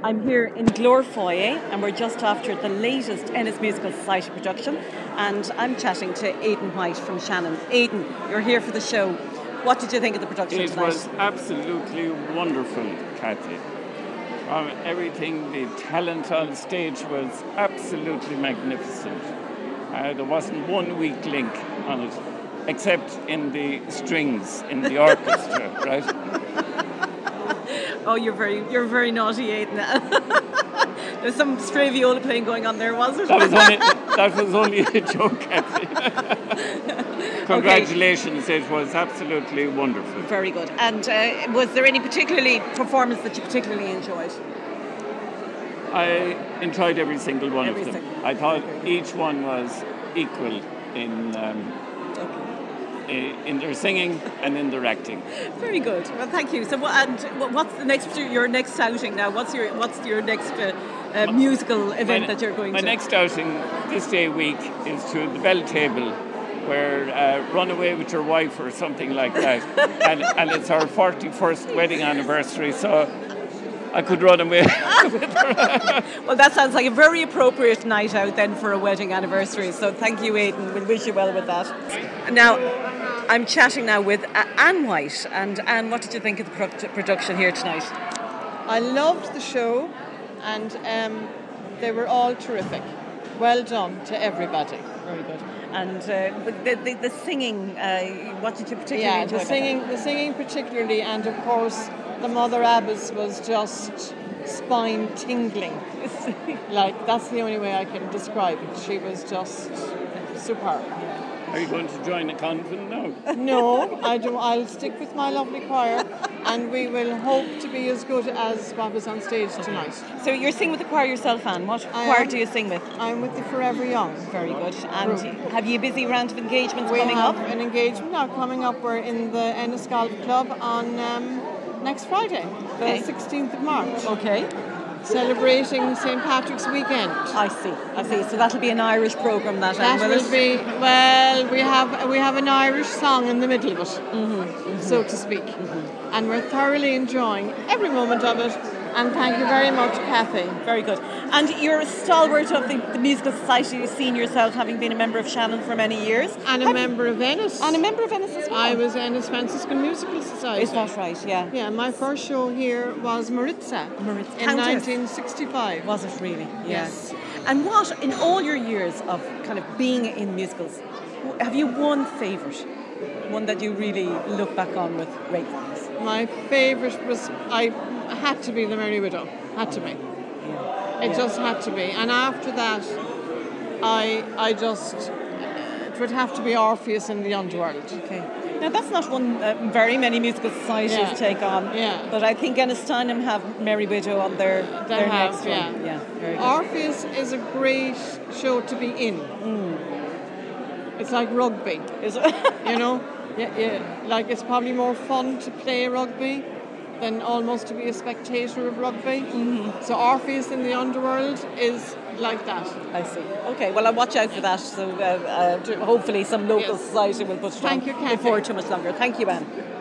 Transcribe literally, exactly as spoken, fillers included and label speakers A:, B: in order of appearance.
A: I'm here in Glór Foyer and we're just after the latest Ennis Musical Society production, and I'm chatting to Aidan White from Shannon. Aidan, you're here for the show. What did you think of the production
B: it
A: tonight?
B: It was absolutely wonderful, Kathy. Um, everything, the talent on stage was absolutely magnificent. Uh, there wasn't one weak link on it, except in the strings in the orchestra, right?
A: Oh, you're very, you're very naughty, Aidan. There's some stray viola playing going on there, was it?
B: That was only, that was only a joke, Kathy. Congratulations, okay. It was absolutely wonderful.
A: Very good. And uh, was there any particularly performance that you particularly enjoyed?
B: I enjoyed every single one
A: every
B: of them.
A: Single.
B: I thought each one was equal in um, okay. in their singing and in their acting.
A: Very good. Well, thank you. So, and what's the next your next outing now? What's your what's your next uh, uh, musical event
B: my,
A: that you're going
B: my
A: to?
B: My next outing this day week is to the Bell Table, where uh, Run Away With Your Wife or something like that, and and it's our forty-first wedding anniversary. So I could run away with her.
A: Well, that sounds like a very appropriate night out then for a wedding anniversary. So thank you, Aidan. We wish you well with that. Now, I'm chatting now with Anne White. And Anne, what did you think of the production here tonight?
C: I loved the show, and um, they were all terrific. Well done to everybody.
A: Very good. And uh, the, the the singing, uh, what did you particularly
C: yeah,
A: enjoy?
C: Yeah, the singing, the singing particularly, and of course the Mother Abbess was just spine tingling. Like, that's the only way I can describe it. She was just superb.
B: Are you going to join a convent now?
C: No, I do. I'll stick with my lovely choir, and we will hope to be as good as what was on stage tonight.
A: So you're singing with the choir yourself, Anne. What
C: I
A: choir
C: am,
A: do you sing with?
C: I'm with the Forever Young.
A: Very good. And
C: group.
A: Have you a busy round of engagements
C: we
A: coming
C: up?
A: up?
C: We have an engagement now coming up. We're in the Ennis Golf Club on um, next Friday, the
A: okay.
C: sixteenth of March.
A: Okay.
C: Celebrating Saint Patrick's weekend.
A: I see, I see. So that'll be an Irish programme, that.
C: That
A: will,
C: will be, well, we have we have an Irish song in the middle of it,
A: mm-hmm, mm-hmm.
C: so to speak. Mm-hmm. And we're thoroughly enjoying every moment of it. And thank you very much, Kathy.
A: Very good. And you're a stalwart of the, the Musical Society. You've seen yourself, having been a member of Shannon for many years.
C: And a
A: Have
C: member
A: you,
C: of Ennis.
A: And a member of Ennis as well.
C: I was Ennis Franciscan Musical Society.
A: Is that right? Yeah.
C: Yeah, my first show here was Maritza.
A: Maritza.
C: In
A: Countess.
C: nineteen sixty-five.
A: Was it really? Yeah.
C: Yes.
A: And what, in all your years of kind of being in musicals, have you one favourite? One that you really look back on with gratefulness?
C: My favourite was, I had to be The Merry Widow. Had to be.
A: Yeah.
C: It
A: yeah.
C: just had to be. And after that, I I just, it would have to be Orpheus in the Underworld.
A: Okay. Now, that's not one uh, very many musical societies
C: yeah.
A: take on.
C: Yeah.
A: But I think Ennistownham have Merry Widow on their,
C: they
A: their
C: have,
A: next
C: yeah.
A: one. Yeah, very good.
C: Orpheus is a great show to be in.
A: Mm.
C: It's like rugby.
A: Is it?
C: You know? Yeah, yeah. Like, it's probably more fun to play rugby than almost to be a spectator of rugby.
A: Mm-hmm.
C: So Orpheus in the Underworld is like that.
A: I see. Okay, well, I'll watch out for that. So uh, uh, hopefully some local
C: yes.
A: society will put it
C: Thank
A: on
C: you, Kathy.
A: before too much longer. Thank you, Anne.